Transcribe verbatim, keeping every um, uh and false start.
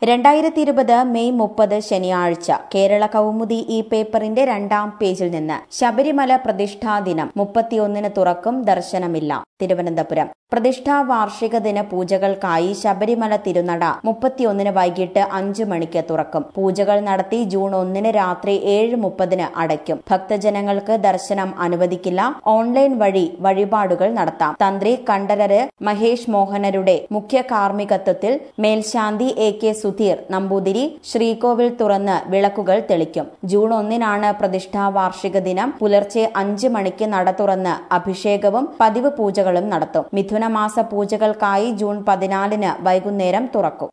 രണ്ടായിരത്തി ഇരുപത് മെയ് മുപ്പത് ശനിയാഴ്ച കേരള കൗമുദി ഈ പേപ്പറിന്റെ രണ്ടാം പേജിൽ നിന്ന് ശബരിമല പ്രതിഷ്ഠാ ദിനം മുപ്പത്തിയൊന്നിന് തുറക്കും, ദർശനമില്ല. തിരുവനന്തപുരം പ്രതിഷ്ഠാ വാർഷിക ദിന പൂജകൾക്കായി ശബരിമല തിരുനട മുപ്പത്തിയൊന്നിന് വൈകിട്ട് അഞ്ചു മണിക്ക് തുറക്കും. പൂജകൾ നടത്തി ജൂൺ ഒന്നിന് രാത്രി ഏഴ് മുപ്പതിന് അടയ്ക്കും. ഭക്തജനങ്ങൾക്ക് ദർശനം അനുവദിക്കില്ല. ഓൺലൈൻ വഴി വഴിപാടുകൾ നടത്താം. തന്ത്രി കണ്ഠരര് മഹേഷ് മോഹനരുടെ മുഖ്യ കാർമ്മികത്വത്തിൽ മേൽശാന്തി എ കെ സുധീർ നമ്പൂതിരി ശ്രീകോവിൽ തുറന്ന് വിളക്കുകൾ തെളിക്കും. ജൂൺ ഒന്നിനാണ് പ്രതിഷ്ഠാ വാർഷിക ദിനം. പുലർച്ചെ അഞ്ച് മണിക്ക് നട തുറന്ന് അഭിഷേകവും പതിവ് പൂജകളും നടത്തും. മിഥുനമാസ പൂജകൾക്കായി ജൂൺ പതിനാലിന് വൈകുന്നേരം തുറക്കും.